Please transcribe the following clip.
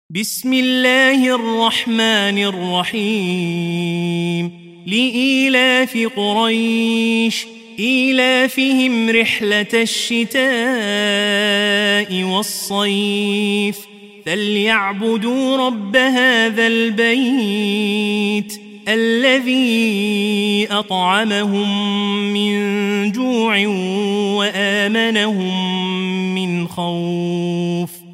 بسم الله الرحمن الرحيم لإيلاف قريش إيلافهم رحلة الشتاء والصيف فليعبدوا رب هذا البيت الذي أطعمهم من جوع وآمنهم من خوف